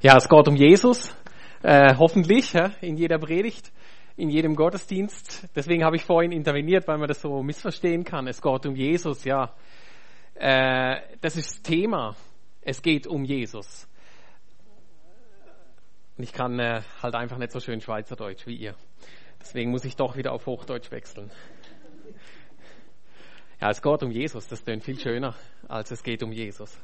Ja, es geht um Jesus, hoffentlich, in jeder Predigt, in jedem Gottesdienst. Deswegen habe ich vorhin interveniert, weil man das so missverstehen kann. Es geht um Jesus, ja. Das ist das Thema. Es geht um Jesus. Und ich kann halt einfach nicht so schön Schweizerdeutsch wie ihr. Deswegen muss ich doch wieder auf Hochdeutsch wechseln. Ja, es geht um Jesus. Das klingt viel schöner, als es geht um Jesus.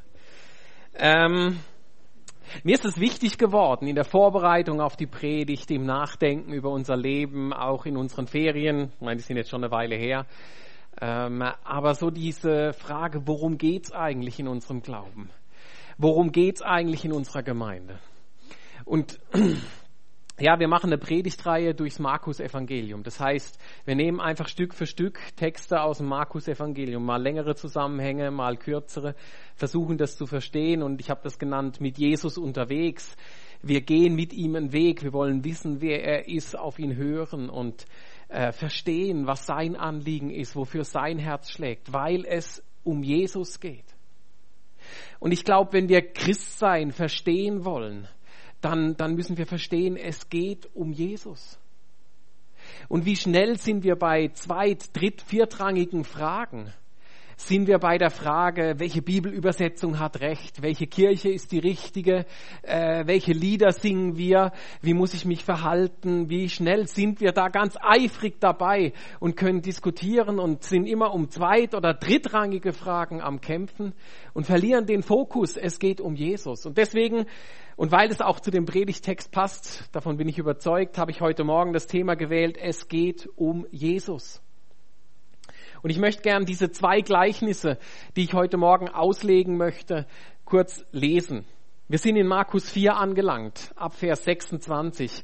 Mir ist es wichtig geworden in der Vorbereitung auf die Predigt, im Nachdenken über unser Leben, auch in unseren Ferien. Ich meine, die sind jetzt schon eine Weile her. Aber so diese Frage, worum geht's eigentlich in unserem Glauben? Worum geht's eigentlich in unserer Gemeinde? Und ja, wir machen eine Predigtreihe durchs Markus-Evangelium. Das heißt, wir nehmen einfach Stück für Stück Texte aus dem Markus-Evangelium, mal längere Zusammenhänge, mal kürzere, versuchen das zu verstehen. Und ich habe das genannt, mit Jesus unterwegs. Wir gehen mit ihm einen Weg. Wir wollen wissen, wer er ist, auf ihn hören und verstehen, was sein Anliegen ist, wofür sein Herz schlägt, weil es um Jesus geht. Und ich glaube, wenn wir Christsein verstehen wollen, dann müssen wir verstehen, es geht um Jesus. Und wie schnell sind wir bei zweit-, dritt-, viertrangigen Fragen? Sind wir bei der Frage, welche Bibelübersetzung hat recht? Welche Kirche ist die richtige? Welche Lieder singen wir? Wie muss ich mich verhalten? Wie schnell sind wir da ganz eifrig dabei und können diskutieren und sind immer um zweit- oder drittrangige Fragen am Kämpfen und verlieren den Fokus. Es geht um Jesus. Und deswegen, und weil es auch zu dem Predigtext passt, davon bin ich überzeugt, habe ich heute Morgen das Thema gewählt, es geht um Jesus. Und ich möchte gern diese zwei Gleichnisse, die ich heute Morgen auslegen möchte, kurz lesen. Wir sind in Markus 4 angelangt, ab Vers 26.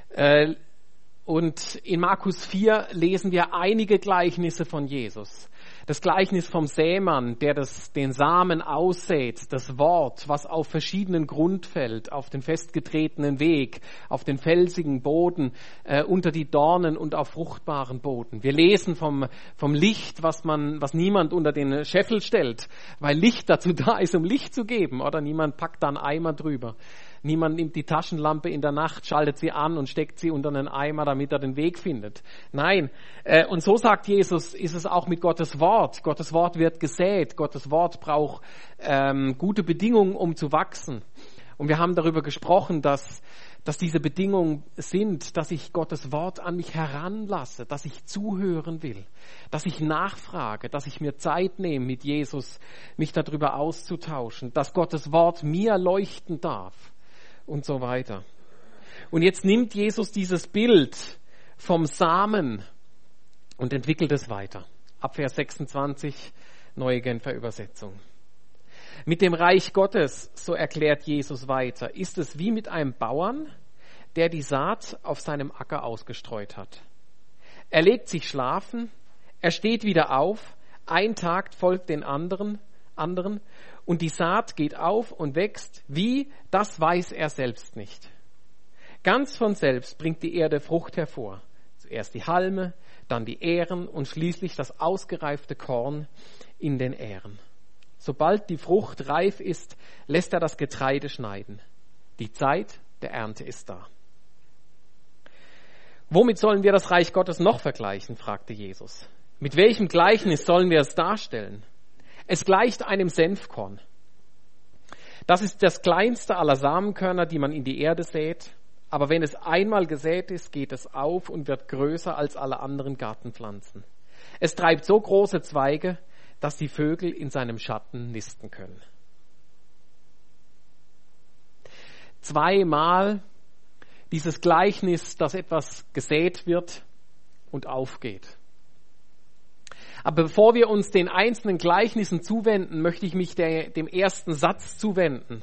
Und in Markus 4 lesen wir einige Gleichnisse von Jesus. Das Gleichnis vom Sämann, der den Samen aussät, das Wort, was auf verschiedenen Grund fällt, auf den festgetretenen Weg, auf den felsigen Boden, unter die Dornen und auf fruchtbaren Boden. Wir lesen vom Licht, was niemand unter den Scheffel stellt, weil Licht dazu da ist, um Licht zu geben, oder niemand packt da einen Eimer drüber. Niemand nimmt die Taschenlampe in der Nacht, schaltet sie an und steckt sie unter einen Eimer, damit er den Weg findet. Nein, und so sagt Jesus, ist es auch mit Gottes Wort. Gottes Wort wird gesät, Gottes Wort braucht gute Bedingungen, um zu wachsen. Und wir haben darüber gesprochen, dass diese Bedingungen sind, dass ich Gottes Wort an mich heranlasse, dass ich zuhören will, dass ich nachfrage, dass ich mir Zeit nehme, mit Jesus mich darüber auszutauschen, dass Gottes Wort mir leuchten darf. Und so weiter. Und jetzt nimmt Jesus dieses Bild vom Samen und entwickelt es weiter. Ab Vers 26, Neue Genfer Übersetzung. Mit dem Reich Gottes, so erklärt Jesus weiter, ist es wie mit einem Bauern, der die Saat auf seinem Acker ausgestreut hat. Er legt sich schlafen, er steht wieder auf, ein Tag folgt den anderen, und die Saat geht auf und wächst, wie, das weiß er selbst nicht. Ganz von selbst bringt die Erde Frucht hervor. Zuerst die Halme, dann die Ähren und schließlich das ausgereifte Korn in den Ähren. Sobald die Frucht reif ist, lässt er das Getreide schneiden. Die Zeit der Ernte ist da. Womit sollen wir das Reich Gottes noch vergleichen, fragte Jesus. Mit welchem Gleichnis sollen wir es darstellen? Es gleicht einem Senfkorn. Das ist das kleinste aller Samenkörner, die man in die Erde sät. Aber wenn es einmal gesät ist, geht es auf und wird größer als alle anderen Gartenpflanzen. Es treibt so große Zweige, dass die Vögel in seinem Schatten nisten können. Zweimal dieses Gleichnis, dass etwas gesät wird und aufgeht. Aber bevor wir uns den einzelnen Gleichnissen zuwenden, möchte ich mich dem ersten Satz zuwenden.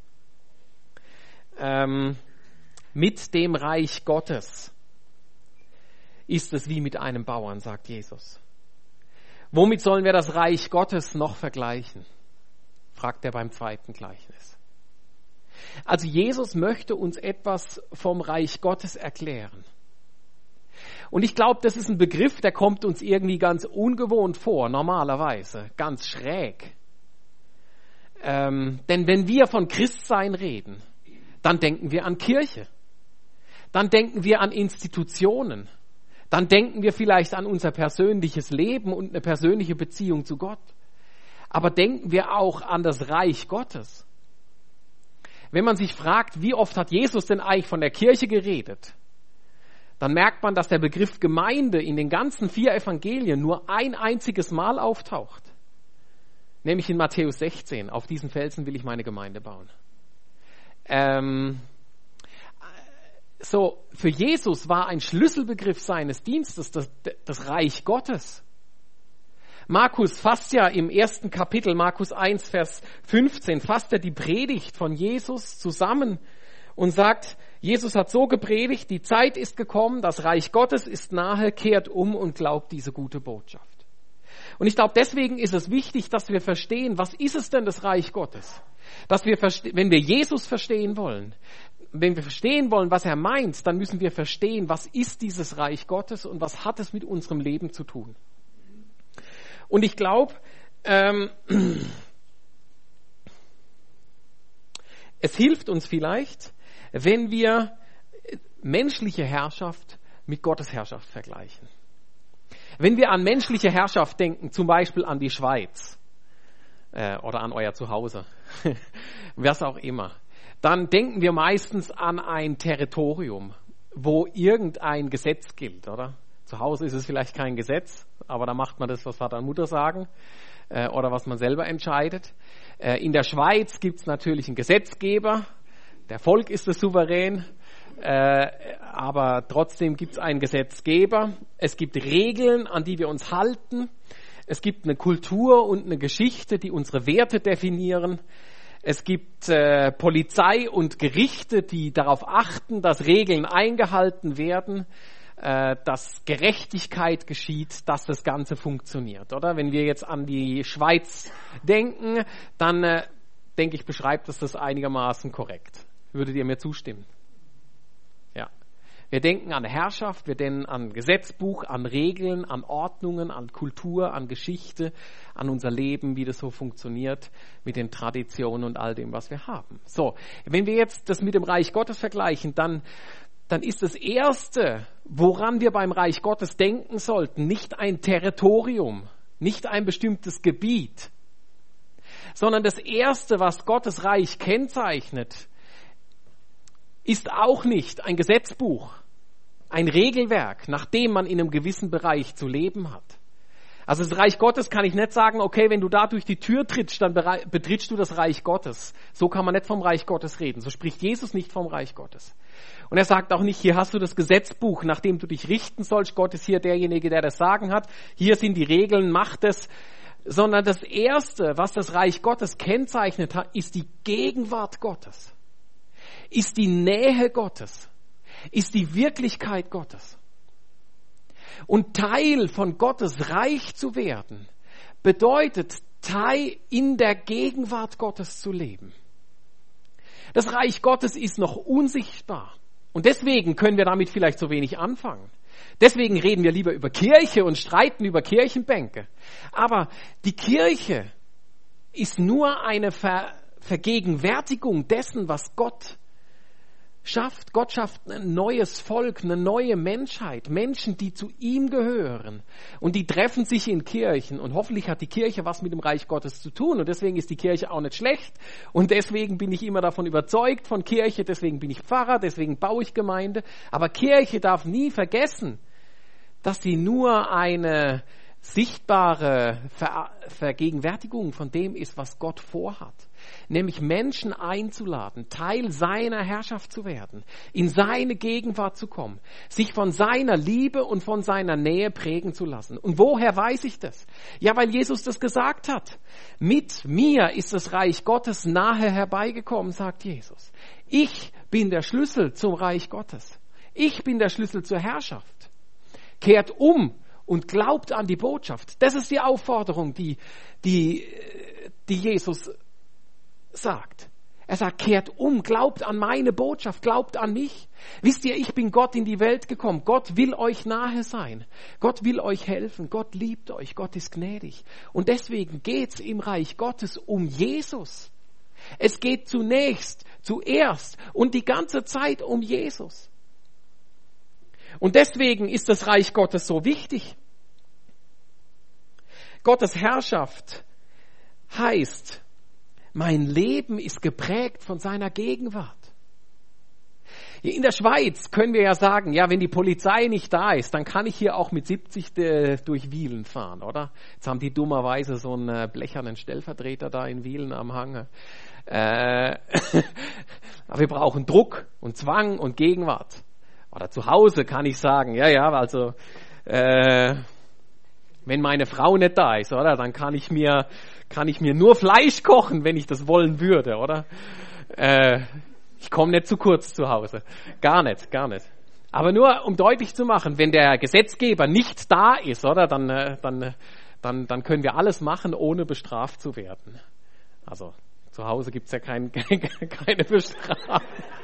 Mit dem Reich Gottes ist es wie mit einem Bauern, sagt Jesus. Womit sollen wir das Reich Gottes noch vergleichen? Fragt er beim zweiten Gleichnis. Also Jesus möchte uns etwas vom Reich Gottes erklären. Und ich glaube, das ist ein Begriff, der kommt uns irgendwie ganz ungewohnt vor, normalerweise, ganz schräg. Denn wenn wir von Christsein reden, dann denken wir an Kirche. Dann denken wir an Institutionen. Dann denken wir vielleicht an unser persönliches Leben und eine persönliche Beziehung zu Gott. Aber denken wir auch an das Reich Gottes. Wenn man sich fragt, wie oft hat Jesus denn eigentlich von der Kirche geredet, dann merkt man, dass der Begriff Gemeinde in den ganzen 4 Evangelien nur ein einziges Mal auftaucht. Nämlich in Matthäus 16. Auf diesen Felsen will ich meine Gemeinde bauen. Für Jesus war ein Schlüsselbegriff seines Dienstes das Reich Gottes. Markus fasst ja im 1. Kapitel, Markus 1, Vers 15, fasst er die Predigt von Jesus zusammen und sagt, Jesus hat so gepredigt, die Zeit ist gekommen, das Reich Gottes ist nahe, kehrt um und glaubt diese gute Botschaft. Und ich glaube, deswegen ist es wichtig, dass wir verstehen, was ist es denn das Reich Gottes? Dass wir, wenn wir Jesus verstehen wollen, wenn wir verstehen wollen, was er meint, dann müssen wir verstehen, was ist dieses Reich Gottes und was hat es mit unserem Leben zu tun. Und ich glaube, es hilft uns vielleicht, wenn wir menschliche Herrschaft mit Gottes Herrschaft vergleichen. Wenn wir an menschliche Herrschaft denken, zum Beispiel an die Schweiz oder an euer Zuhause, was auch immer, dann denken wir meistens an ein Territorium, wo irgendein Gesetz gilt, oder? Zu Hause ist es vielleicht kein Gesetz, aber da macht man das, was Vater und Mutter sagen oder was man selber entscheidet. In der Schweiz gibt es natürlich einen Gesetzgeber, der Volk ist das Souverän, aber trotzdem gibt es einen Gesetzgeber. Es gibt Regeln, an die wir uns halten. Es gibt eine Kultur und eine Geschichte, die unsere Werte definieren. Es gibt Polizei und Gerichte, die darauf achten, dass Regeln eingehalten werden, dass Gerechtigkeit geschieht, dass das Ganze funktioniert, oder? Wenn wir jetzt an die Schweiz denken, dann denke ich, beschreibt das einigermaßen korrekt. Würdet ihr mir zustimmen? Ja. Wir denken an Herrschaft, wir denken an Gesetzbuch, an Regeln, an Ordnungen, an Kultur, an Geschichte, an unser Leben, wie das so funktioniert, mit den Traditionen und all dem, was wir haben. So, wenn wir jetzt das mit dem Reich Gottes vergleichen, dann ist das Erste, woran wir beim Reich Gottes denken sollten, nicht ein Territorium, nicht ein bestimmtes Gebiet, sondern das Erste, was Gottes Reich kennzeichnet, ist auch nicht ein Gesetzbuch, ein Regelwerk, nach dem man in einem gewissen Bereich zu leben hat. Also das Reich Gottes kann ich nicht sagen, okay, wenn du da durch die Tür trittst, dann betrittst du das Reich Gottes. So kann man nicht vom Reich Gottes reden. So spricht Jesus nicht vom Reich Gottes. Und er sagt auch nicht, hier hast du das Gesetzbuch, nach dem du dich richten sollst. Gott ist hier derjenige, der das Sagen hat. Hier sind die Regeln, mach das. Sondern das Erste, was das Reich Gottes kennzeichnet hat, ist die Gegenwart Gottes. Ist die Nähe Gottes. Ist die Wirklichkeit Gottes. Und Teil von Gottes Reich zu werden, bedeutet, Teil in der Gegenwart Gottes zu leben. Das Reich Gottes ist noch unsichtbar. Und deswegen können wir damit vielleicht so wenig anfangen. Deswegen reden wir lieber über Kirche und streiten über Kirchenbänke. Aber die Kirche ist nur eine Vergegenwärtigung dessen, was Gott schafft. Gott schafft ein neues Volk, eine neue Menschheit, Menschen, die zu ihm gehören. Und die treffen sich in Kirchen. Und hoffentlich hat die Kirche was mit dem Reich Gottes zu tun. Und deswegen ist die Kirche auch nicht schlecht. Und deswegen bin ich immer davon überzeugt von Kirche. Deswegen bin ich Pfarrer, deswegen baue ich Gemeinde. Aber Kirche darf nie vergessen, dass sie nur eine sichtbare Vergegenwärtigung von dem ist, was Gott vorhat. Nämlich Menschen einzuladen, Teil seiner Herrschaft zu werden, in seine Gegenwart zu kommen, sich von seiner Liebe und von seiner Nähe prägen zu lassen. Und woher weiß ich das? Ja, weil Jesus das gesagt hat. Mit mir ist das Reich Gottes nahe herbeigekommen, sagt Jesus. Ich bin der Schlüssel zum Reich Gottes. Ich bin der Schlüssel zur Herrschaft. Kehrt um und glaubt an die Botschaft. Das ist die Aufforderung, die Jesus sagt. Er sagt, kehrt um, glaubt an meine Botschaft, glaubt an mich. Wisst ihr, ich bin Gott in die Welt gekommen. Gott will euch nahe sein. Gott will euch helfen. Gott liebt euch. Gott ist gnädig. Und deswegen geht's im Reich Gottes um Jesus. Es geht zunächst zuerst und die ganze Zeit um Jesus. Und deswegen ist das Reich Gottes so wichtig. Gottes Herrschaft heißt, mein Leben ist geprägt von seiner Gegenwart. In der Schweiz können wir ja sagen, ja, wenn die Polizei nicht da ist, dann kann ich hier auch mit 70 durch Wielen fahren, oder? Jetzt haben die dummerweise so einen blechernen Stellvertreter da in Wielen am Hang. Aber wir brauchen Druck und Zwang und Gegenwart. Oder zu Hause kann ich sagen, also wenn meine Frau nicht da ist, oder, dann kann ich mir nur Fleisch kochen, wenn ich das wollen würde, oder? Ich komme nicht zu kurz zu Hause. Gar nicht. Aber nur, um deutlich zu machen, wenn der Gesetzgeber nicht da ist, oder, dann können wir alles machen, ohne bestraft zu werden. Also, zu Hause gibt's ja keine Bestrafung.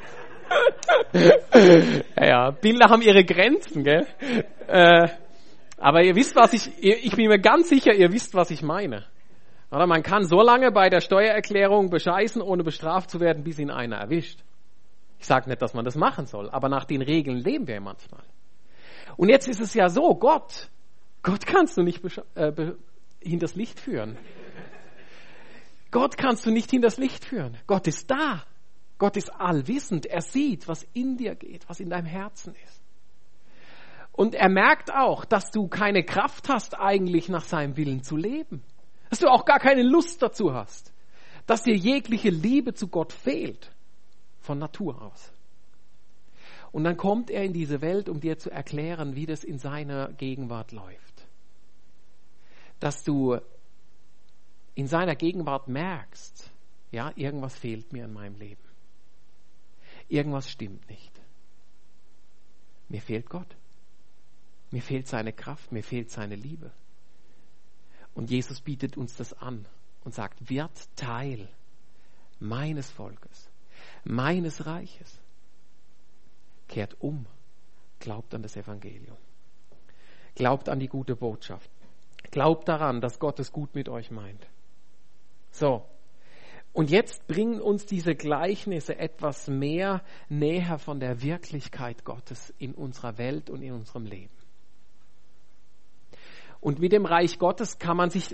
Ja, Bilder haben ihre Grenzen, gell? Aber ihr wisst, ich bin mir ganz sicher, ihr wisst, was ich meine. Oder man kann so lange bei der Steuererklärung bescheißen, ohne bestraft zu werden, bis ihn einer erwischt. Ich sage nicht, dass man das machen soll, aber nach den Regeln leben wir manchmal. Und jetzt ist es ja so, Gott kannst du nicht hinters Licht führen. Gott kannst du nicht hinters Licht führen. Gott ist da. Gott ist allwissend. Er sieht, was in dir geht, was in deinem Herzen ist. Und er merkt auch, dass du keine Kraft hast, eigentlich nach seinem Willen zu leben. Dass du auch gar keine Lust dazu hast. Dass dir jegliche Liebe zu Gott fehlt. Von Natur aus. Und dann kommt er in diese Welt, um dir zu erklären, wie das in seiner Gegenwart läuft. Dass du in seiner Gegenwart merkst, ja, irgendwas fehlt mir in meinem Leben. Irgendwas stimmt nicht. Mir fehlt Gott. Mir fehlt seine Kraft, mir fehlt seine Liebe. Und Jesus bietet uns das an und sagt, wird Teil meines Volkes, meines Reiches. Kehrt um, glaubt an das Evangelium. Glaubt an die gute Botschaft. Glaubt daran, dass Gott es gut mit euch meint. So, und jetzt bringen uns diese Gleichnisse etwas mehr näher von der Wirklichkeit Gottes in unserer Welt und in unserem Leben. Und mit dem Reich Gottes kann man sich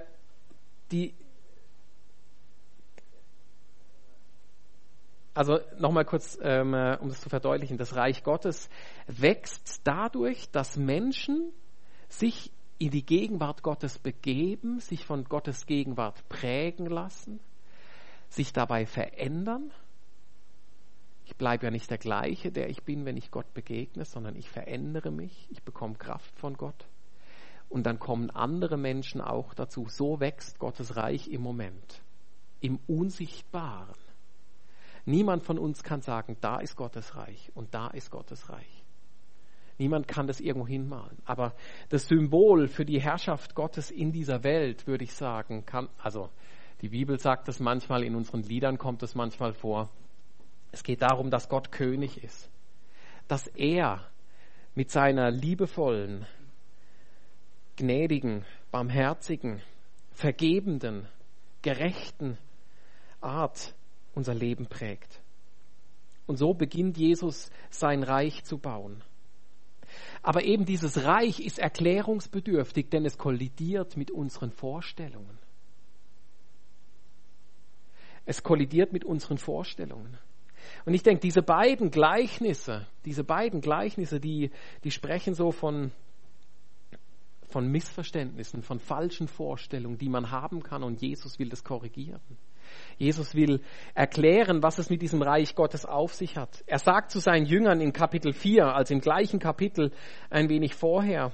also nochmal kurz, um es zu verdeutlichen, das Reich Gottes wächst dadurch, dass Menschen sich in die Gegenwart Gottes begeben, sich von Gottes Gegenwart prägen lassen, sich dabei verändern. Ich bleibe ja nicht der gleiche, der ich bin, wenn ich Gott begegne, sondern ich verändere mich, ich bekomme Kraft von Gott. Und dann kommen andere Menschen auch dazu. So wächst Gottes Reich im Moment, im Unsichtbaren. Niemand von uns kann sagen, da ist Gottes Reich und da ist Gottes Reich. Niemand kann das irgendwo hinmalen. Aber das Symbol für die Herrschaft Gottes in dieser Welt, würde ich sagen, also die Bibel sagt das manchmal, in unseren Liedern kommt es manchmal vor. Es geht darum, dass Gott König ist. Dass er mit seiner liebevollen, gnädigen, barmherzigen, vergebenden, gerechten Art unser Leben prägt. Und so beginnt Jesus sein Reich zu bauen. Aber eben dieses Reich ist erklärungsbedürftig, denn es kollidiert mit unseren Vorstellungen. Es kollidiert mit unseren Vorstellungen. Und ich denke, diese beiden Gleichnisse, die sprechen so von Missverständnissen, von falschen Vorstellungen, die man haben kann, und Jesus will das korrigieren. Jesus will erklären, was es mit diesem Reich Gottes auf sich hat. Er sagt zu seinen Jüngern in Kapitel 4, also im gleichen Kapitel ein wenig vorher,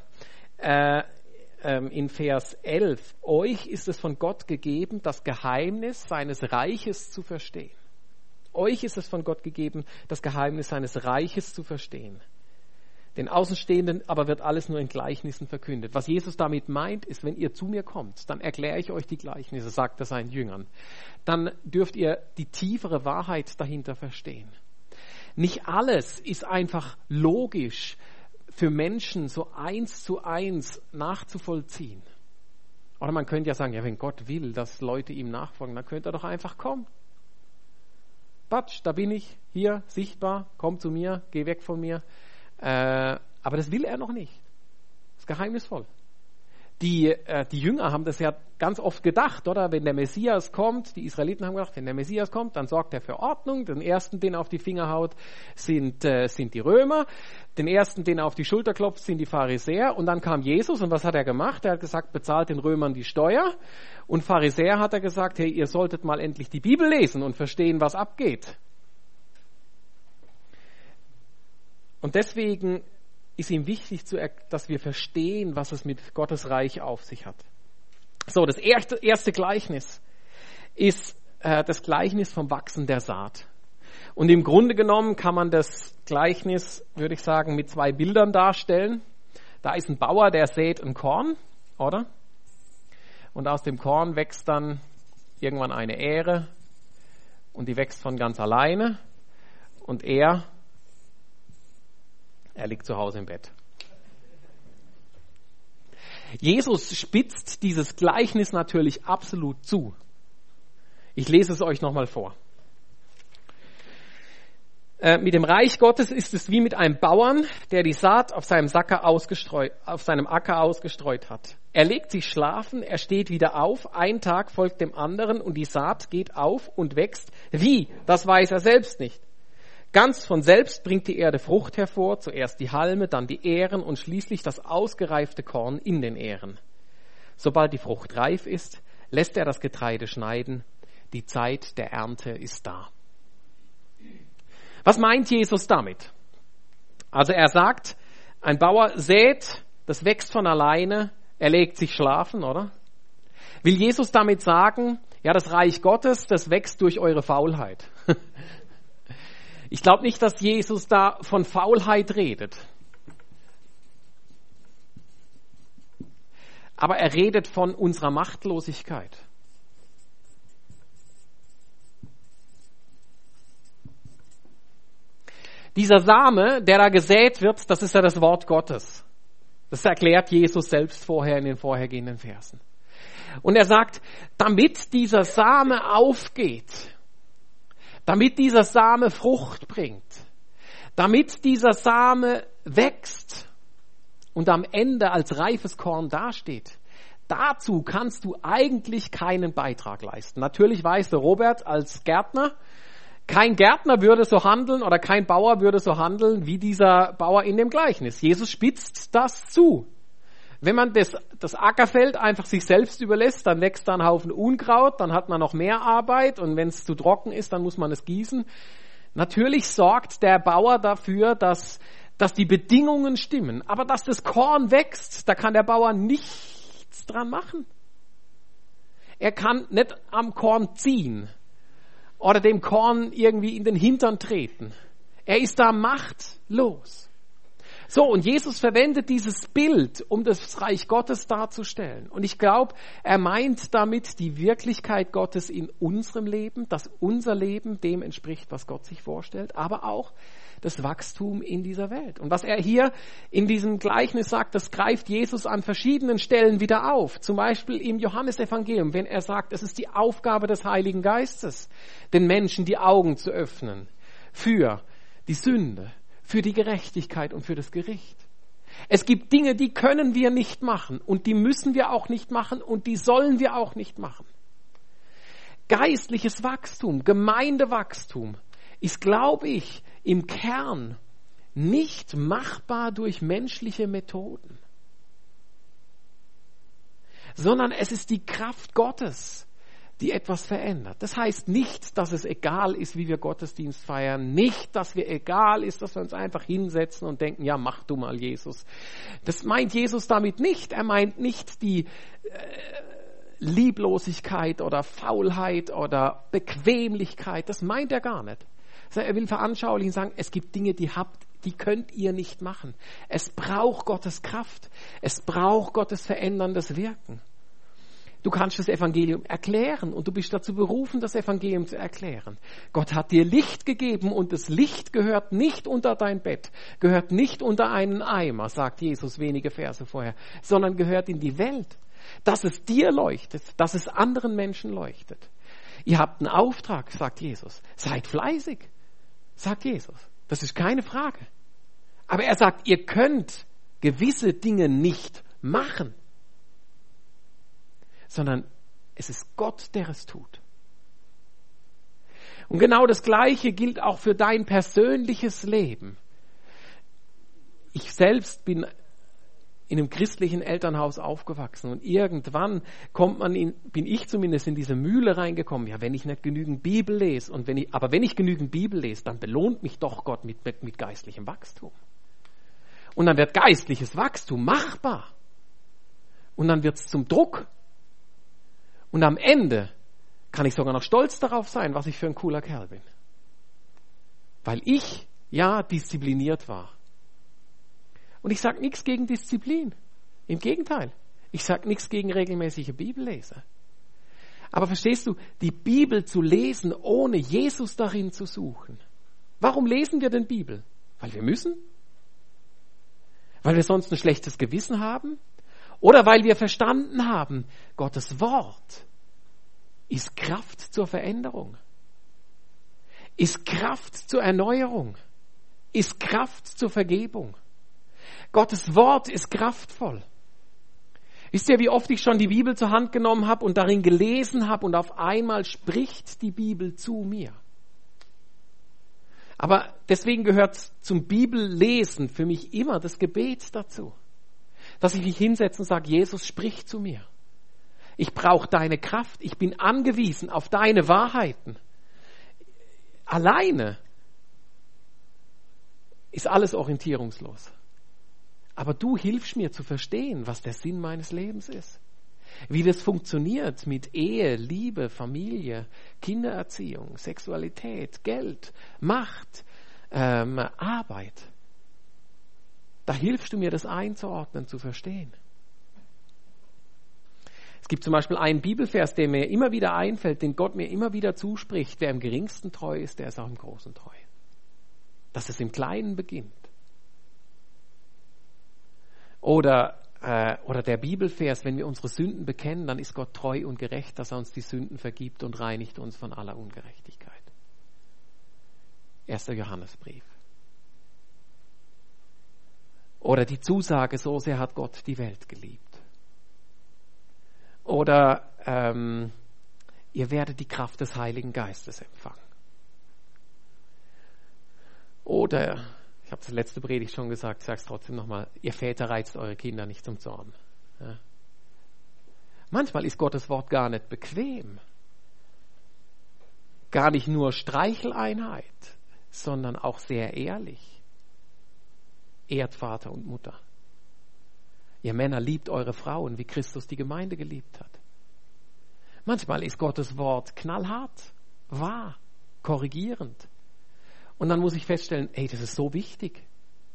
in Vers 11, euch ist es von Gott gegeben, das Geheimnis seines Reiches zu verstehen. Euch ist es von Gott gegeben, das Geheimnis seines Reiches zu verstehen. Den Außenstehenden aber wird alles nur in Gleichnissen verkündet. Was Jesus damit meint, ist, wenn ihr zu mir kommt, dann erkläre ich euch die Gleichnisse, sagt er seinen Jüngern. Dann dürft ihr die tiefere Wahrheit dahinter verstehen. Nicht alles ist einfach logisch für Menschen so 1:1 nachzuvollziehen. Oder man könnte ja sagen, ja, wenn Gott will, dass Leute ihm nachfolgen, dann könnte er doch einfach kommen. Patsch, da bin ich, hier, sichtbar, komm zu mir, geh weg von mir. Aber das will er noch nicht. Das ist geheimnisvoll. Die Jünger haben das ja ganz oft gedacht, oder? Wenn der Messias kommt, die Israeliten haben gedacht, wenn der Messias kommt, dann sorgt er für Ordnung. Den ersten, den er auf die Finger haut, sind die Römer. Den ersten, den er auf die Schulter klopft, sind die Pharisäer. Und dann kam Jesus und was hat er gemacht? Er hat gesagt, bezahlt den Römern die Steuer. Und Pharisäer hat er gesagt, hey, ihr solltet mal endlich die Bibel lesen und verstehen, was abgeht. Und deswegen ist ihm wichtig, dass wir verstehen, was es mit Gottes Reich auf sich hat. So, das erste Gleichnis ist das Gleichnis vom Wachsen der Saat. Und im Grunde genommen kann man das Gleichnis, würde ich sagen, mit 2 Bildern darstellen. Da ist ein Bauer, der sät ein Korn, oder? Und aus dem Korn wächst dann irgendwann eine Ähre und die wächst von ganz alleine und er liegt zu Hause im Bett. Jesus spitzt dieses Gleichnis natürlich absolut zu. Ich lese es euch nochmal vor. Mit dem Reich Gottes ist es wie mit einem Bauern, der die Saat auf seinem Acker ausgestreut hat. Er legt sich schlafen, er steht wieder auf, ein Tag folgt dem anderen und die Saat geht auf und wächst. Wie? Das weiß er selbst nicht. Ganz von selbst bringt die Erde Frucht hervor, zuerst die Halme, dann die Ähren und schließlich das ausgereifte Korn in den Ähren. Sobald die Frucht reif ist, lässt er das Getreide schneiden. Die Zeit der Ernte ist da. Was meint Jesus damit? Also er sagt, ein Bauer sät, das wächst von alleine, er legt sich schlafen, oder? Will Jesus damit sagen, ja, das Reich Gottes, das wächst durch eure Faulheit? Ich glaube nicht, dass Jesus da von Faulheit redet. Aber er redet von unserer Machtlosigkeit. Dieser Same, der da gesät wird, das ist ja das Wort Gottes. Das erklärt Jesus selbst vorher in den vorhergehenden Versen. Und er sagt, damit dieser Same aufgeht, damit dieser Same Frucht bringt, damit dieser Same wächst und am Ende als reifes Korn dasteht, dazu kannst du eigentlich keinen Beitrag leisten. Natürlich weiß der Robert als Gärtner, kein Gärtner würde so handeln oder kein Bauer würde so handeln wie dieser Bauer in dem Gleichnis. Jesus spitzt das zu. Wenn man das Ackerfeld einfach sich selbst überlässt, dann wächst da ein Haufen Unkraut, dann hat man noch mehr Arbeit und wenn es zu trocken ist, dann muss man es gießen. Natürlich sorgt der Bauer dafür, dass die Bedingungen stimmen. Aber dass das Korn wächst, da kann der Bauer nichts dran machen. Er kann nicht am Korn ziehen oder dem Korn irgendwie in den Hintern treten. Er ist da machtlos. So, und Jesus verwendet dieses Bild, um das Reich Gottes darzustellen. Und ich glaube, er meint damit die Wirklichkeit Gottes in unserem Leben, dass unser Leben dem entspricht, was Gott sich vorstellt, aber auch das Wachstum in dieser Welt. Und was er hier in diesem Gleichnis sagt, das greift Jesus an verschiedenen Stellen wieder auf. Zum Beispiel im Johannesevangelium, wenn er sagt, es ist die Aufgabe des Heiligen Geistes, den Menschen die Augen zu öffnen für die Sünde, für die Gerechtigkeit und für das Gericht. Es gibt Dinge, die können wir nicht machen und die müssen wir auch nicht machen und die sollen wir auch nicht machen. Geistliches Wachstum, Gemeindewachstum ist, glaube ich, im Kern nicht machbar durch menschliche Methoden, sondern es ist die Kraft Gottes, die etwas verändert. Das heißt nicht, dass es egal ist, wie wir Gottesdienst feiern, nicht, dass wir egal ist, dass wir uns einfach hinsetzen und denken, ja, mach du mal, Jesus. Das meint Jesus damit nicht. Er meint nicht die Lieblosigkeit oder Faulheit oder Bequemlichkeit. Das meint er gar nicht. Er will veranschaulichen und sagen, es gibt Dinge, die könnt ihr nicht machen. Es braucht Gottes Kraft. Es braucht Gottes veränderndes Wirken. Du kannst das Evangelium erklären und du bist dazu berufen, das Evangelium zu erklären. Gott hat dir Licht gegeben und das Licht gehört nicht unter dein Bett, gehört nicht unter einen Eimer, sagt Jesus wenige Verse vorher, sondern gehört in die Welt, dass es dir leuchtet, dass es anderen Menschen leuchtet. Ihr habt einen Auftrag, sagt Jesus. Seid fleißig, sagt Jesus. Das ist keine Frage. Aber er sagt, ihr könnt gewisse Dinge nicht machen, sondern es ist Gott, der es tut. Und genau das Gleiche gilt auch für dein persönliches Leben. Ich selbst bin in einem christlichen Elternhaus aufgewachsen und irgendwann bin ich zumindest in diese Mühle reingekommen, ja, wenn ich nicht genügend Bibel lese aber wenn ich genügend Bibel lese, dann belohnt mich doch Gott mit geistlichem Wachstum. Und dann wird geistliches Wachstum machbar. Und dann wird es zum Druck. Und am Ende kann ich sogar noch stolz darauf sein, was ich für ein cooler Kerl bin. Weil ich, ja, diszipliniert war. Und ich sage nichts gegen Disziplin. Im Gegenteil. Ich sage nichts gegen regelmäßige Bibellese. Aber verstehst du, die Bibel zu lesen, ohne Jesus darin zu suchen. Warum lesen wir denn Bibel? Weil wir müssen? Weil wir sonst ein schlechtes Gewissen haben? Oder weil wir verstanden haben, Gottes Wort ist Kraft zur Veränderung, ist Kraft zur Erneuerung, ist Kraft zur Vergebung. Gottes Wort ist kraftvoll. Wisst ihr, wie oft ich schon die Bibel zur Hand genommen habe und darin gelesen habe und auf einmal spricht die Bibel zu mir. Aber deswegen gehört zum Bibellesen für mich immer das Gebet dazu. Dass ich mich hinsetze und sage, Jesus, sprich zu mir. Ich brauche deine Kraft. Ich bin angewiesen auf deine Wahrheiten. Alleine ist alles orientierungslos. Aber du hilfst mir zu verstehen, was der Sinn meines Lebens ist. Wie das funktioniert mit Ehe, Liebe, Familie, Kindererziehung, Sexualität, Geld, Macht, Arbeit. Da hilfst du mir, das einzuordnen, zu verstehen. Es gibt zum Beispiel einen Bibelvers, der mir immer wieder einfällt, den Gott mir immer wieder zuspricht. Wer im Geringsten treu ist, der ist auch im Großen treu. Dass es im Kleinen beginnt. Oder der Bibelvers, wenn wir unsere Sünden bekennen, dann ist Gott treu und gerecht, dass er uns die Sünden vergibt und reinigt uns von aller Ungerechtigkeit. 1. Johannesbrief. Oder die Zusage, so sehr hat Gott die Welt geliebt. Oder ihr werdet die Kraft des Heiligen Geistes empfangen. Oder, ich habe das letzte Predigt schon gesagt, ich sage es trotzdem nochmal, ihr Väter reizt eure Kinder nicht zum Zorn. Ja. Manchmal ist Gottes Wort gar nicht bequem. Gar nicht nur Streicheleinheit, sondern auch sehr ehrlich. Ehrt Vater und Mutter. Ihr Männer, liebt eure Frauen, wie Christus die Gemeinde geliebt hat. Manchmal ist Gottes Wort knallhart, wahr, korrigierend. Und dann muss ich feststellen, hey, das ist so wichtig.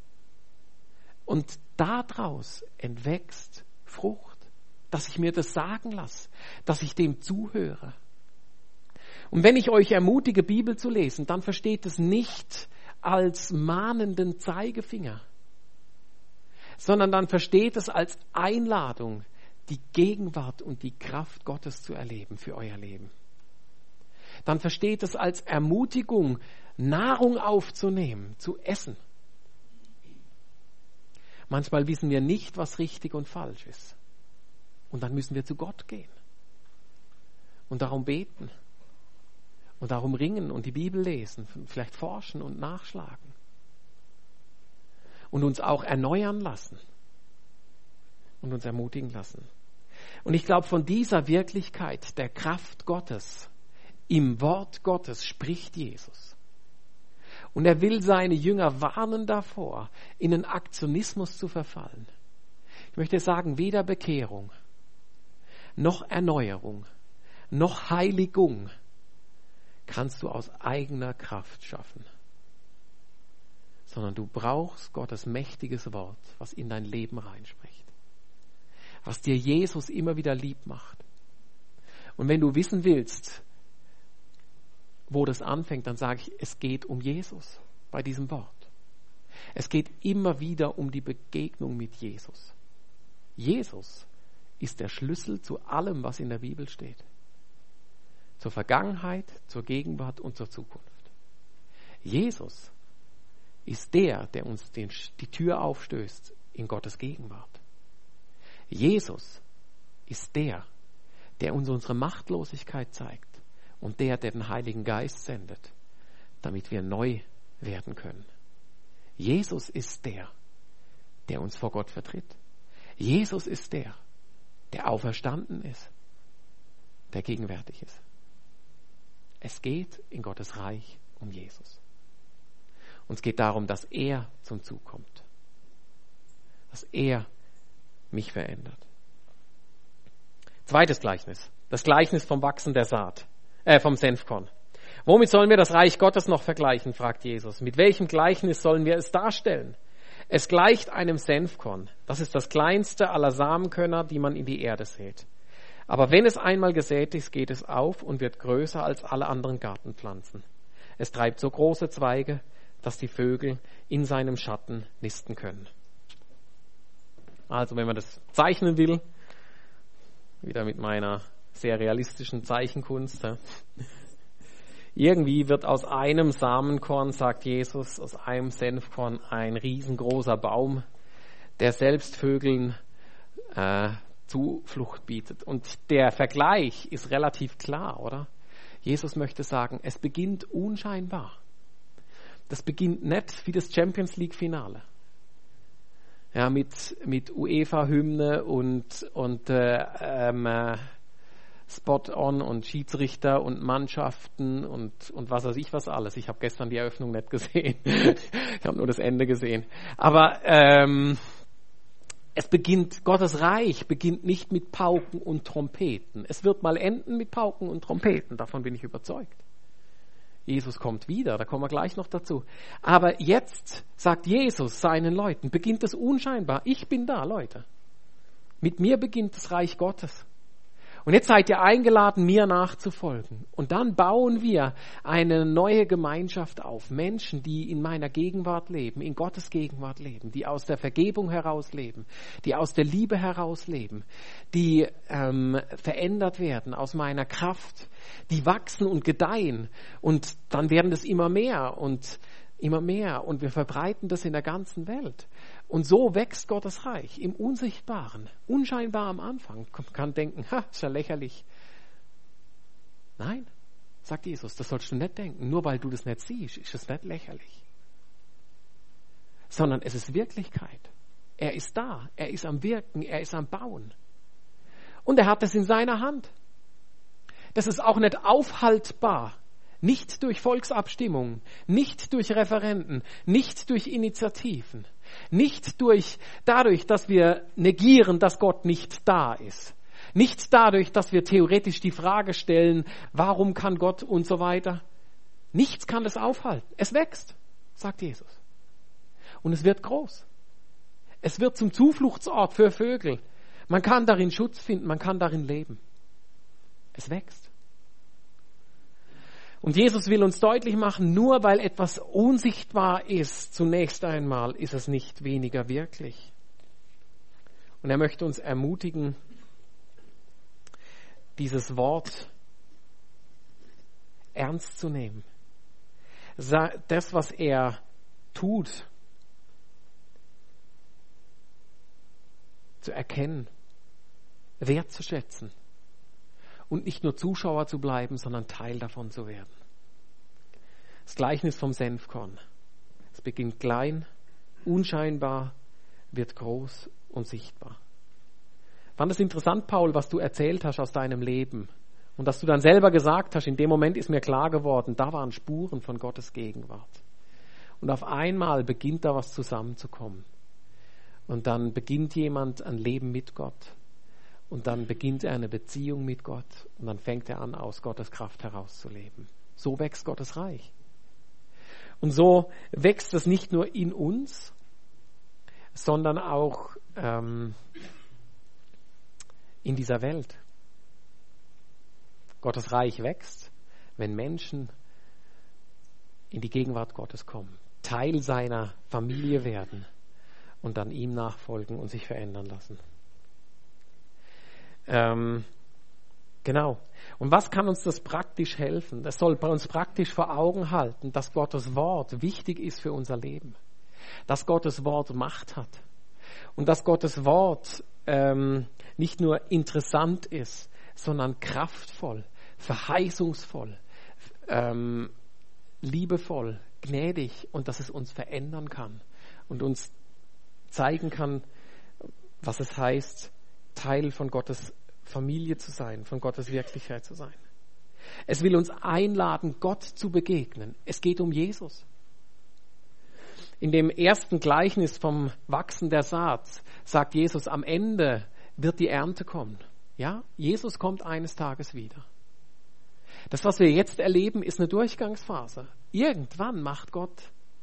Und daraus entwächst Frucht, dass ich mir das sagen lasse, dass ich dem zuhöre. Und wenn ich euch ermutige, Bibel zu lesen, dann versteht es nicht als mahnenden Zeigefinger, sondern dann versteht es als Einladung, die Gegenwart und die Kraft Gottes zu erleben für euer Leben. Dann versteht es als Ermutigung, Nahrung aufzunehmen, zu essen. Manchmal wissen wir nicht, was richtig und falsch ist. Und dann müssen wir zu Gott gehen und darum beten und darum ringen und die Bibel lesen, vielleicht forschen und nachschlagen. Und uns auch erneuern lassen und uns ermutigen lassen. Und ich glaube, von dieser Wirklichkeit der Kraft Gottes im Wort Gottes spricht Jesus. Und er will seine Jünger warnen davor, in einen Aktionismus zu verfallen. Ich möchte sagen, weder Bekehrung, noch Erneuerung, noch Heiligung kannst du aus eigener Kraft schaffen. Sondern du brauchst Gottes mächtiges Wort, was in dein Leben reinspricht. Was dir Jesus immer wieder lieb macht. Und wenn du wissen willst, wo das anfängt, dann sage ich, es geht um Jesus bei diesem Wort. Es geht immer wieder um die Begegnung mit Jesus. Jesus ist der Schlüssel zu allem, was in der Bibel steht. Zur Vergangenheit, zur Gegenwart und zur Zukunft. Jesus ist der uns die Tür aufstößt in Gottes Gegenwart. Jesus ist der uns unsere Machtlosigkeit zeigt und der den Heiligen Geist sendet, damit wir neu werden können. Jesus ist der uns vor Gott vertritt. Jesus ist der auferstanden ist, der gegenwärtig ist. Es geht in Gottes Reich um Jesus. Und es geht darum, dass er zum Zug kommt. Dass er mich verändert. Zweites Gleichnis. Das Gleichnis vom Wachsen der Saat, vom Senfkorn. Womit sollen wir das Reich Gottes noch vergleichen, fragt Jesus. Mit welchem Gleichnis sollen wir es darstellen? Es gleicht einem Senfkorn. Das ist das kleinste aller Samenkörner, die man in die Erde sät. Aber wenn es einmal gesät ist, geht es auf und wird größer als alle anderen Gartenpflanzen. Es treibt so große Zweige, dass die Vögel in seinem Schatten nisten können. Also wenn man das zeichnen will, wieder mit meiner sehr realistischen Zeichenkunst, irgendwie wird aus einem Samenkorn, sagt Jesus, aus einem Senfkorn ein riesengroßer Baum, der selbst Vögeln Zuflucht bietet. Und der Vergleich ist relativ klar, oder? Jesus möchte sagen, es beginnt unscheinbar. Das beginnt nicht wie das Champions League Finale. Ja, mit UEFA-Hymne und Spot-on und Schiedsrichter und Mannschaften und was weiß ich was alles. Ich habe gestern die Eröffnung nicht gesehen. Ich habe nur das Ende gesehen. Aber Gottes Reich beginnt nicht mit Pauken und Trompeten. Es wird mal enden mit Pauken und Trompeten, davon bin ich überzeugt. Jesus kommt wieder, da kommen wir gleich noch dazu. Aber jetzt sagt Jesus seinen Leuten, beginnt es unscheinbar. Ich bin da, Leute. Mit mir beginnt das Reich Gottes. Und jetzt seid ihr eingeladen, mir nachzufolgen. Und dann bauen wir eine neue Gemeinschaft auf. Menschen, die in meiner Gegenwart leben, in Gottes Gegenwart leben, die aus der Vergebung heraus leben, die aus der Liebe heraus leben, die verändert werden aus meiner Kraft, die wachsen und gedeihen. Und dann werden das immer mehr und wir verbreiten das in der ganzen Welt. Und so wächst Gottes Reich im Unsichtbaren, unscheinbar am Anfang. Man kann denken, ist ja lächerlich. Nein, sagt Jesus, das sollst du nicht denken. Nur weil du das nicht siehst, ist es nicht lächerlich. Sondern es ist Wirklichkeit. Er ist da, er ist am Wirken, er ist am Bauen. Und er hat es in seiner Hand. Das ist auch nicht aufhaltbar. Nicht durch Volksabstimmungen, nicht durch Referenden, nicht durch Initiativen, nicht dadurch, dass wir negieren, dass Gott nicht da ist. Nicht dadurch, dass wir theoretisch die Frage stellen, warum kann Gott und so weiter. Nichts kann das aufhalten. Es wächst, sagt Jesus. Und es wird groß. Es wird zum Zufluchtsort für Vögel. Man kann darin Schutz finden, man kann darin leben. Es wächst. Und Jesus will uns deutlich machen, nur weil etwas unsichtbar ist, zunächst einmal ist es nicht weniger wirklich. Und er möchte uns ermutigen, dieses Wort ernst zu nehmen. Das, was er tut, zu erkennen, wertzuschätzen. Und nicht nur Zuschauer zu bleiben, sondern Teil davon zu werden. Das Gleichnis vom Senfkorn. Es beginnt klein, unscheinbar, wird groß und sichtbar. Ich fand es interessant, Paul, was du erzählt hast aus deinem Leben. Und dass du dann selber gesagt hast, in dem Moment ist mir klar geworden, da waren Spuren von Gottes Gegenwart. Und auf einmal beginnt da was zusammenzukommen. Und dann beginnt jemand ein Leben mit Gott. Und dann beginnt er eine Beziehung mit Gott und dann fängt er an, aus Gottes Kraft herauszuleben. So wächst Gottes Reich. Und so wächst es nicht nur in uns, sondern auch in dieser Welt. Gottes Reich wächst, wenn Menschen in die Gegenwart Gottes kommen, Teil seiner Familie werden und dann ihm nachfolgen und sich verändern lassen. Genau. Und was kann uns das praktisch helfen? Das soll bei uns praktisch vor Augen halten, dass Gottes Wort wichtig ist für unser Leben. Dass Gottes Wort Macht hat. Und dass Gottes Wort nicht nur interessant ist, sondern kraftvoll, verheißungsvoll, liebevoll, gnädig und dass es uns verändern kann und uns zeigen kann, was es heißt, Teil von Gottes Familie zu sein, von Gottes Wirklichkeit zu sein. Es will uns einladen, Gott zu begegnen. Es geht um Jesus. In dem ersten Gleichnis vom Wachsen der Saat sagt Jesus, am Ende wird die Ernte kommen. Ja, Jesus kommt eines Tages wieder. Das, was wir jetzt erleben, ist eine Durchgangsphase. Irgendwann macht Gott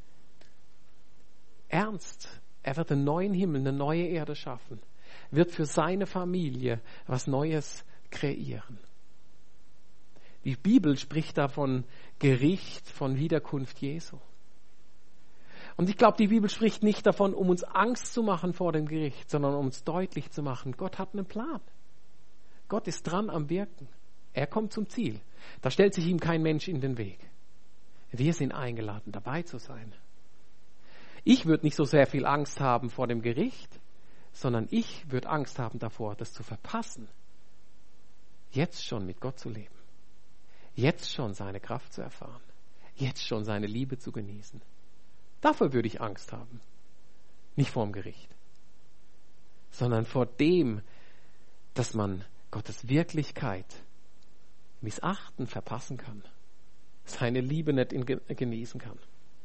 ernst. Er wird einen neuen Himmel, eine neue Erde schaffen. Wird für seine Familie was Neues kreieren. Die Bibel spricht da von Gericht, von Wiederkunft Jesu. Und ich glaube, die Bibel spricht nicht davon, um uns Angst zu machen vor dem Gericht, sondern um uns deutlich zu machen, Gott hat einen Plan. Gott ist dran am Wirken. Er kommt zum Ziel. Da stellt sich ihm kein Mensch in den Weg. Wir sind eingeladen, dabei zu sein. Ich würde nicht so sehr viel Angst haben vor dem Gericht, sondern ich würde Angst haben davor, das zu verpassen. Jetzt schon mit Gott zu leben. Jetzt schon seine Kraft zu erfahren. Jetzt schon seine Liebe zu genießen. Dafür würde ich Angst haben. Nicht vor dem Gericht. Sondern vor dem, dass man Gottes Wirklichkeit missachten, verpassen kann. Seine Liebe nicht genießen kann.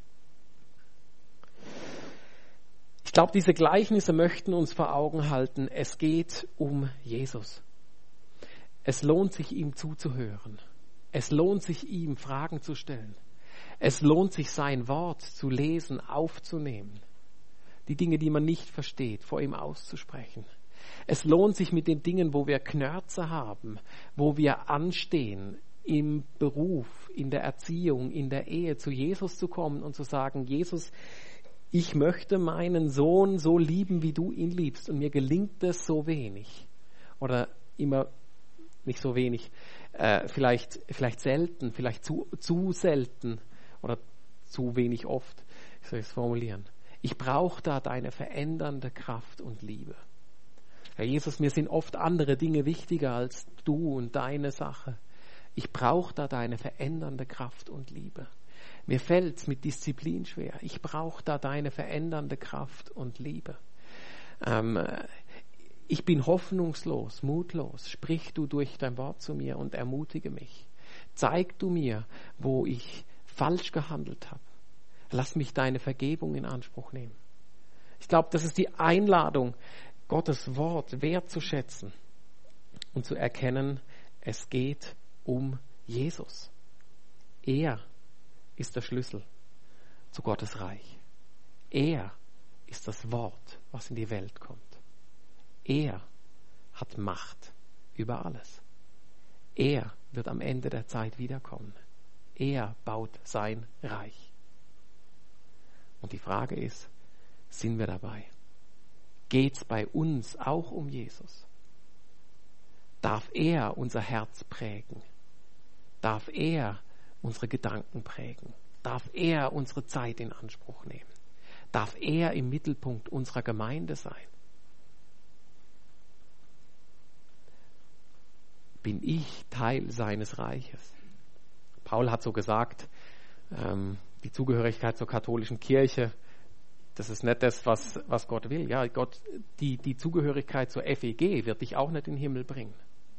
Ich glaube, diese Gleichnisse möchten uns vor Augen halten, es geht um Jesus. Es lohnt sich, ihm zuzuhören. Es lohnt sich, ihm Fragen zu stellen. Es lohnt sich, sein Wort zu lesen, aufzunehmen. Die Dinge, die man nicht versteht, vor ihm auszusprechen. Es lohnt sich mit den Dingen, wo wir Knörze haben, wo wir anstehen, im Beruf, in der Erziehung, in der Ehe, zu Jesus zu kommen und zu sagen, Jesus, ich möchte meinen Sohn so lieben, wie du ihn liebst, und mir gelingt es so wenig. Oder immer nicht so wenig, vielleicht selten, vielleicht zu selten oder zu wenig oft, wie soll ich es formulieren. Ich brauche da deine verändernde Kraft und Liebe. Herr Jesus, mir sind oft andere Dinge wichtiger als du und deine Sache. Ich brauche da deine verändernde Kraft und Liebe. Mir fällt es mit Disziplin schwer. Ich brauche da deine verändernde Kraft und Liebe. Ich bin hoffnungslos, mutlos. Sprich du durch dein Wort zu mir und ermutige mich. Zeig du mir, wo ich falsch gehandelt habe. Lass mich deine Vergebung in Anspruch nehmen. Ich glaube, das ist die Einladung, Gottes Wort wertzuschätzen und zu erkennen, es geht um Jesus. Er ist der Schlüssel zu Gottes Reich. Er ist das Wort, was in die Welt kommt. Er hat Macht über alles. Er wird am Ende der Zeit wiederkommen. Er baut sein Reich. Und die Frage ist, sind wir dabei? Geht es bei uns auch um Jesus? Darf er unser Herz prägen? Darf er unsere Gedanken prägen? Darf er unsere Zeit in Anspruch nehmen? Darf er im Mittelpunkt unserer Gemeinde sein? Bin ich Teil seines Reiches? Paul hat so gesagt, die Zugehörigkeit zur katholischen Kirche, das ist nicht das, was Gott will. Ja, Gott, die Zugehörigkeit zur FEG wird dich auch nicht in den Himmel bringen.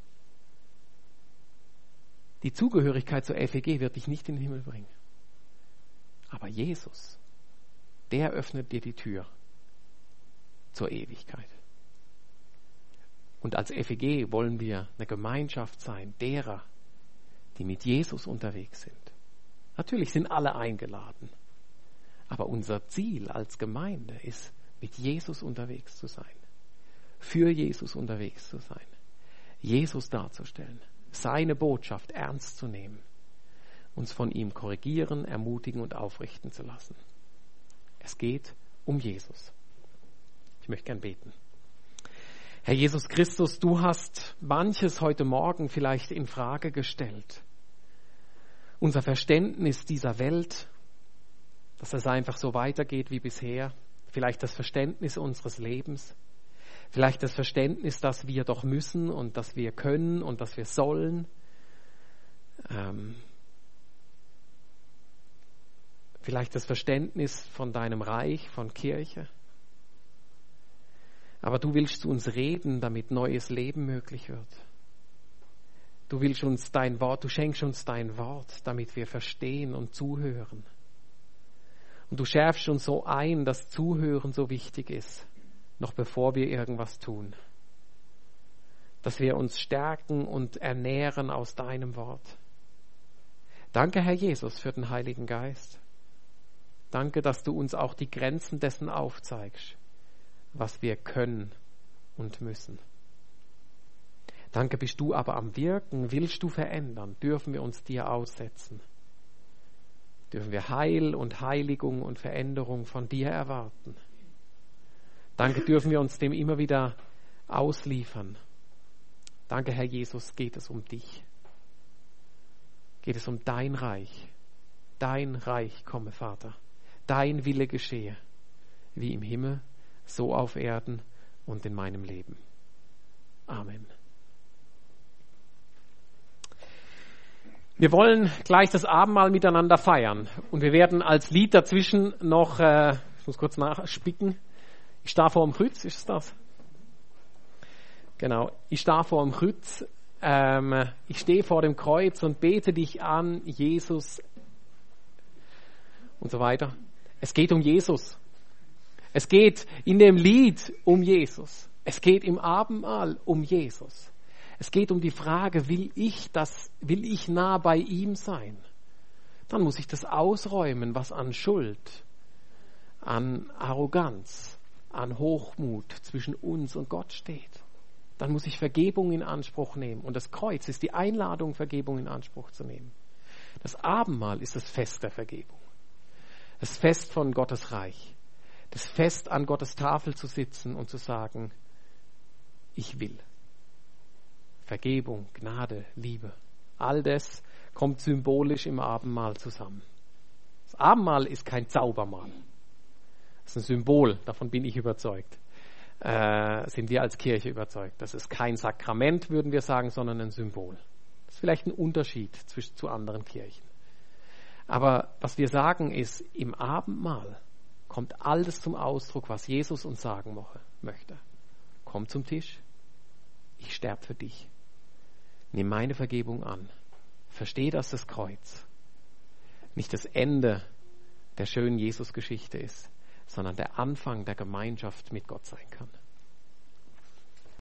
Die Zugehörigkeit zur FEG wird dich nicht in den Himmel bringen. Aber Jesus, der öffnet dir die Tür zur Ewigkeit. Und als FEG wollen wir eine Gemeinschaft sein, derer, die mit Jesus unterwegs sind. Natürlich sind alle eingeladen. Aber unser Ziel als Gemeinde ist, mit Jesus unterwegs zu sein. Für Jesus unterwegs zu sein. Jesus darzustellen. Seine Botschaft ernst zu nehmen. Uns von ihm korrigieren, ermutigen und aufrichten zu lassen. Es geht um Jesus. Ich möchte gern beten. Herr Jesus Christus, du hast manches heute Morgen vielleicht in Frage gestellt. Unser Verständnis dieser Welt, dass es einfach so weitergeht wie bisher. Vielleicht das Verständnis unseres Lebens. Vielleicht das Verständnis, dass wir doch müssen und dass wir können und dass wir sollen. Vielleicht das Verständnis von deinem Reich, von Kirche. Aber du willst zu uns reden, damit neues Leben möglich wird. Du willst uns dein Wort, du schenkst uns dein Wort, damit wir verstehen und zuhören. Und du schärfst uns so ein, dass Zuhören so wichtig ist, noch bevor wir irgendwas tun. Dass wir uns stärken und ernähren aus deinem Wort. Danke, Herr Jesus, für den Heiligen Geist. Danke, dass du uns auch die Grenzen dessen aufzeigst, was wir können und müssen. Danke, bist du aber am Wirken, willst du verändern, dürfen wir uns dir aussetzen. Dürfen wir Heil und Heiligung und Veränderung von dir erwarten. Danke, dürfen wir uns dem immer wieder ausliefern. Danke, Herr Jesus, geht es um dich. Geht es um dein Reich. Dein Reich komme, Vater. Dein Wille geschehe, wie im Himmel, so auf Erden und in meinem Leben. Amen. Wir wollen gleich das Abendmahl miteinander feiern und wir werden als Lied dazwischen noch, ich muss kurz nachspicken, ich stehe vor dem Kreuz, ist es das? Genau, ich stehe vor dem Kreuz, ich stehe vor dem Kreuz und bete dich an, Jesus und so weiter. Es geht um Jesus. Es geht in dem Lied um Jesus. Es geht im Abendmahl um Jesus. Es geht um die Frage, will ich nah bei ihm sein? Dann muss ich das ausräumen, was an Schuld, an Arroganz, an Hochmut zwischen uns und Gott steht. Dann muss ich Vergebung in Anspruch nehmen. Und das Kreuz ist die Einladung, Vergebung in Anspruch zu nehmen. Das Abendmahl ist das Fest der Vergebung. Das Fest von Gottes Reich. Das Fest, an Gottes Tafel zu sitzen und zu sagen, ich will. Vergebung, Gnade, Liebe. All das kommt symbolisch im Abendmahl zusammen. Das Abendmahl ist kein Zaubermahl. Das ist ein Symbol, davon bin ich überzeugt. Sind wir als Kirche überzeugt. Das ist kein Sakrament, würden wir sagen, sondern ein Symbol. Das ist vielleicht ein Unterschied zu anderen Kirchen. Aber was wir sagen ist, im Abendmahl kommt alles zum Ausdruck, was Jesus uns sagen möchte. Komm zum Tisch, ich sterbe für dich. Nimm meine Vergebung an. Versteh, dass das Kreuz nicht das Ende der schönen Jesus-Geschichte ist, sondern der Anfang der Gemeinschaft mit Gott sein kann.